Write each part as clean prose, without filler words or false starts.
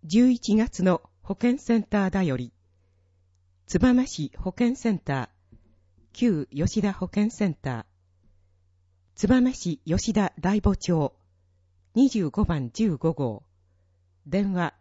11月の保健センターだより、燕市保健センター、旧吉田保健センター、燕市吉田大母町、25番15号、電話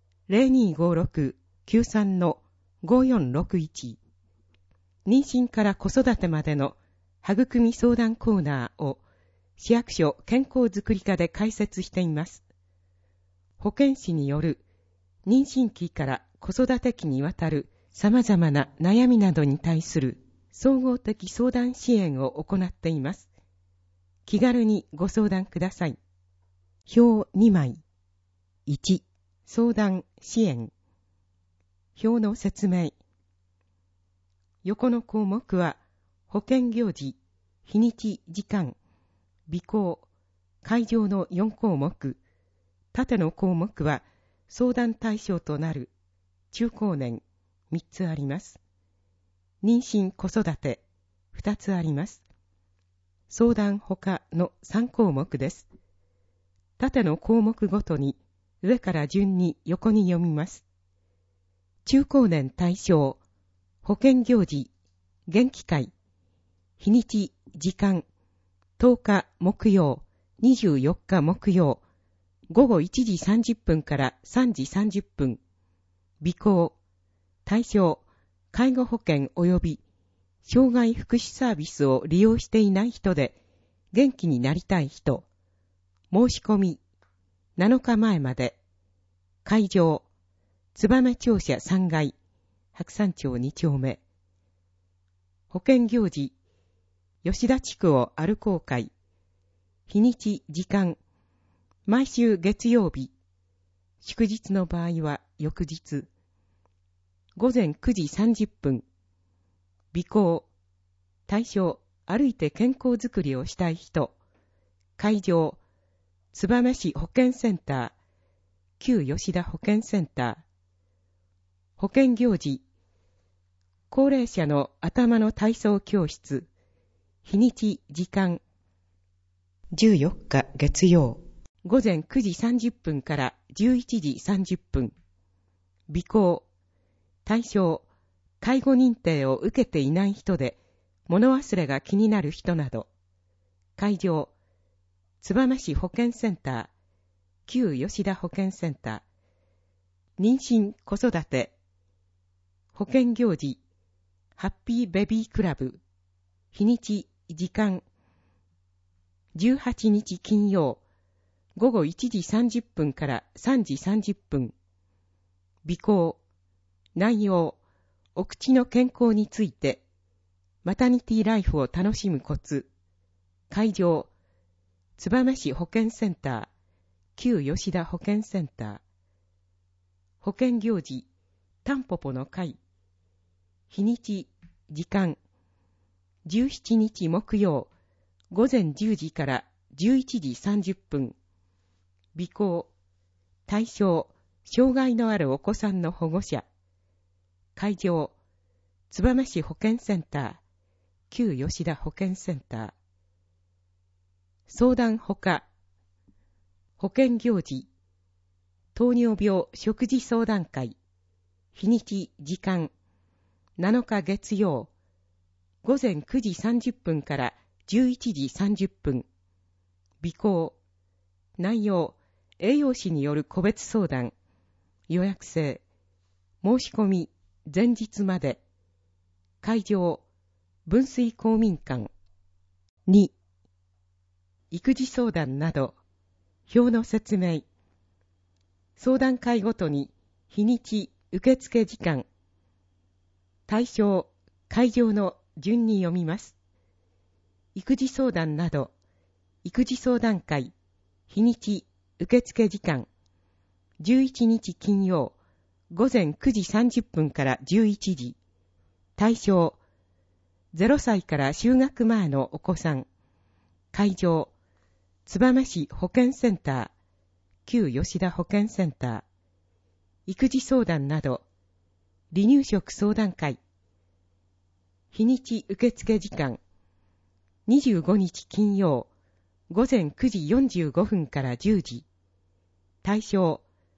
0256-93-5461、妊娠から子育てまでの育み相談コーナーを市役所健康づくり課で開設しています。保健師による妊娠期から子育て期にわたる様々な悩みなどに対する総合的相談支援を行っています。気軽にご相談ください。表2枚。1、相談支援。表の説明。横の項目は、保健行事、日にち、時間、備考、会場の4項目。縦の項目は、相談対象となる中高年3つあります。妊娠子育て2つあります。相談ほかの3項目です。縦の項目ごとに上から順に横に読みます。中高年対象、保健行事、元気会、日にち、時間、10日木曜、24日木曜、午後1時30分から3時30分。備考。対象、介護保険及び障害福祉サービスを利用していない人で元気になりたい人。申し込み。7日前まで。会場。燕庁舎3階。白山町2丁目。保健行事。吉田地区を歩こう会。日にち、時間。毎週月曜日、祝日の場合は翌日、午前9時30分、備考、対象、歩いて健康づくりをしたい人、会場、燕市保健センター、旧吉田保健センター、保健行事、高齢者の頭の体操教室、日にち、時間、14日月曜、午前9時30分から11時30分。備考。対象。介護認定を受けていない人で、物忘れが気になる人など。会場。燕市保健センター。旧吉田保健センター。妊娠、子育て。保健行事。ハッピーベビークラブ。日にち、時間。18日金曜。午後1時30分から3時30分。備考。内容。お口の健康について。マタニティライフを楽しむコツ。会場。燕市保健センター。旧吉田保健センター。保健行事。タンポポの会。日にち、時間。17日木曜。午前10時から11時30分。備考。対象、障害のあるお子さんの保護者。会場、燕市保健センター、旧吉田保健センター。相談ほか。保健行事、糖尿病食事相談会。日にち、時間、7日月曜、午前9時30分から11時30分。備考。内容、栄養士による個別相談。予約制。申し込み、前日まで。会場、分水公民館。2、育児相談など。表の説明。相談会ごとに、日にち、受付時間。対象、会場の順に読みます。育児相談など。育児相談会。日にち、受付時間。11日金曜、午前9時30分から11時。対象、0歳から就学前のお子さん。会場、燕市保健センター、旧吉田保健センター。育児相談など、離乳食相談会。日にち受付時間。25日金曜、午前9時45分から10時。対象、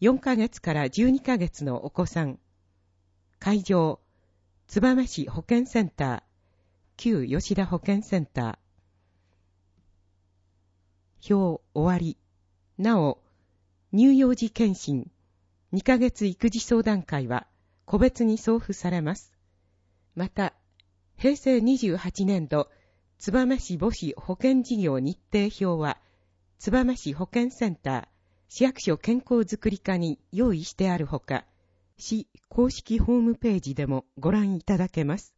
4ヶ月から12ヶ月のお子さん。会場、燕市保健センター、旧吉田保健センター。表終わり。なお、乳幼児健診、2ヶ月育児相談会は個別に送付されます。また、平成28年度、燕市母子保健事業日程表は、燕市保健センター、市役所健康づくり課に用意してあるほか、市公式ホームページでもご覧いただけます。